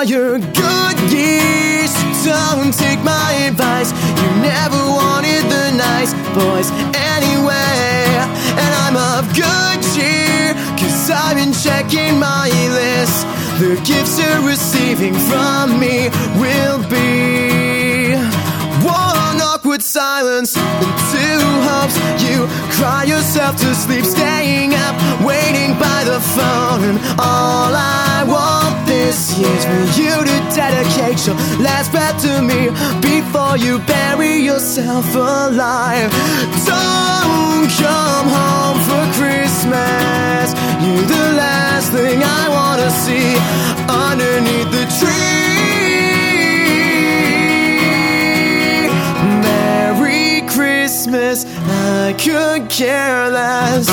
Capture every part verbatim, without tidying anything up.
all your good years. Don't take my advice. You never wanted the nice boys anyway. And I'm of good cheer, cause I've been checking my list. The gifts you're receiving from me will be one awkward silence and two hopes. You cry yourself to sleep, staying up, waiting by the phone. And all I want this year's for you to dedicate your last breath to me before you bury yourself alive. Don't come home for Christmas. You're the last thing I wanna see underneath the tree. Merry Christmas, I could care less.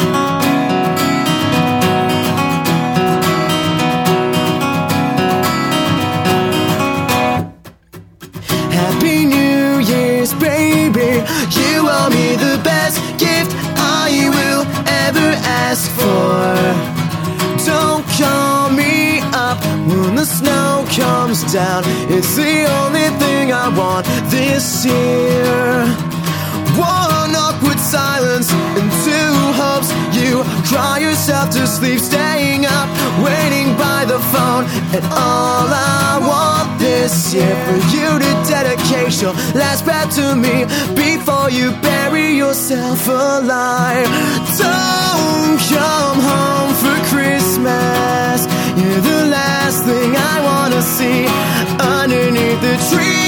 Happy New Year's, baby. You owe me the best gift I will ever ask for. Don't call me up when the snow comes down. It's the only thing I want this year. One awkward silence and two hopes. You cry yourself to sleep, staying up, waiting by the phone. And all I want this year for you to dedicate your last breath to me before you bury yourself alive. Don't come home for Christmas. You're the last thing I wanna see underneath the tree.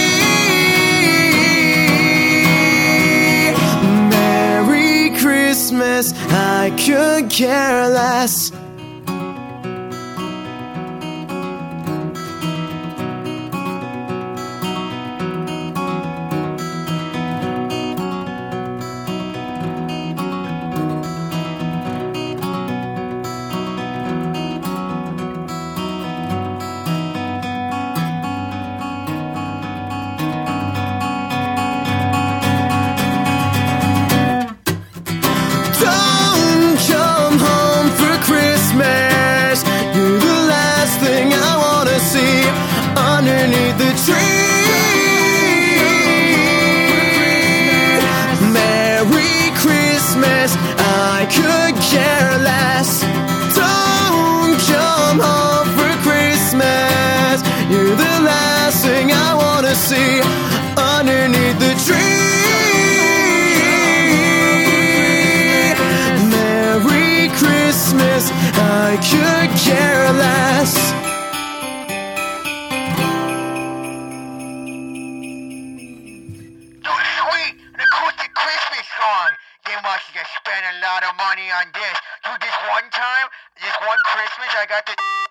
Merry Christmas, I could care less. Underneath the tree. Merry Christmas, I could care less. Don't come home for Christmas. You're the last thing I wanna see underneath the tree. Merry Christmas, I could care less. They must have spent a lot of money on this. Dude, this one time, this one Christmas, I got the